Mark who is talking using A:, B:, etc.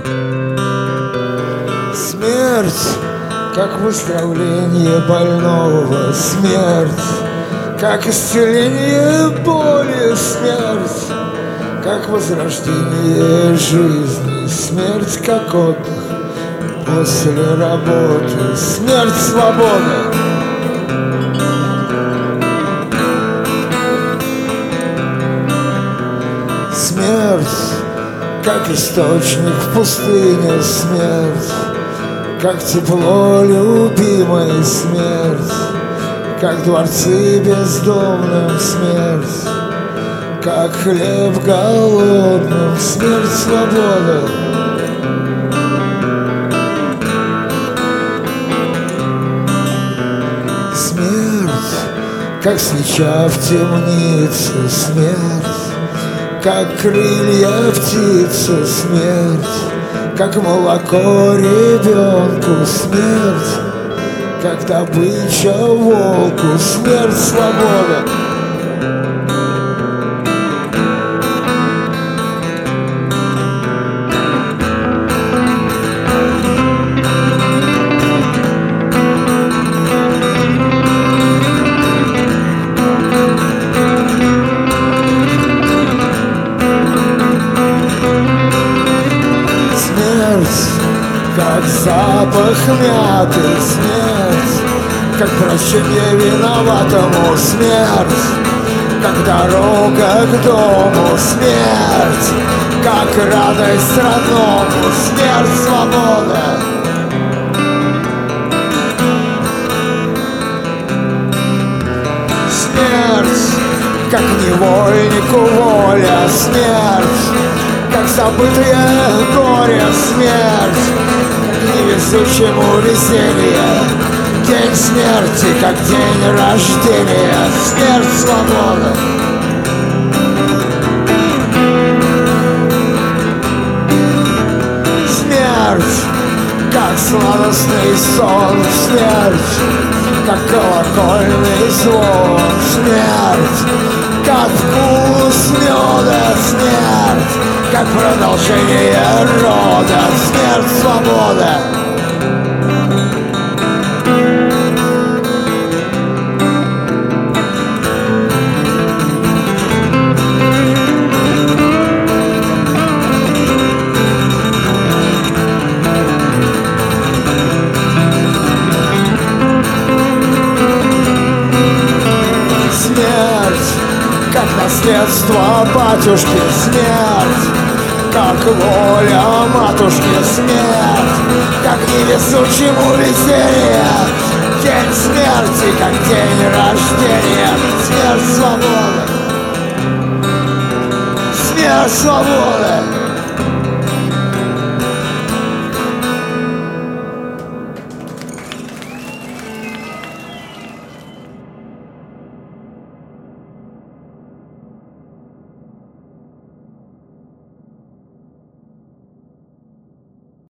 A: Смерть, как выздоровление больного. Смерть, как исцеление боли. Смерть, как возрождение жизни. Смерть, как отдых после работы. Смерть свободы. Смерть, как источник в пустыне. Смерть, как тепло любимой. Смерть, как дворцы бездомным. Смерть, как хлеб голодным. Смерть свободы. Смерть, как свеча в темнице. Смерть, как крылья птицы. Смерть, как молоко ребенку. Смерть, как добыча волку. Смерть свобода. Как запах мяты. Смерть, как прощение виноватому. Смерть, как дорога к дому. Смерть, как радость родному. Смерть свобода. Смерть, как невольнику воля. Смерть, как забытое горе. Смерть, невезучему веселье. День смерти, как день рождения. Смерть свобода. Смерть, как сладостный сон. Смерть, как колокольный звон. Смерть, как вкус меда. Смерть, как продолжение рода. Смерть свобода. Смерть, как наследство батюшки. Смерть, как воля матушки. Смерть, как невезучему веселье. День смерти, как день рождения. Смерть свободы. Смерть свободы.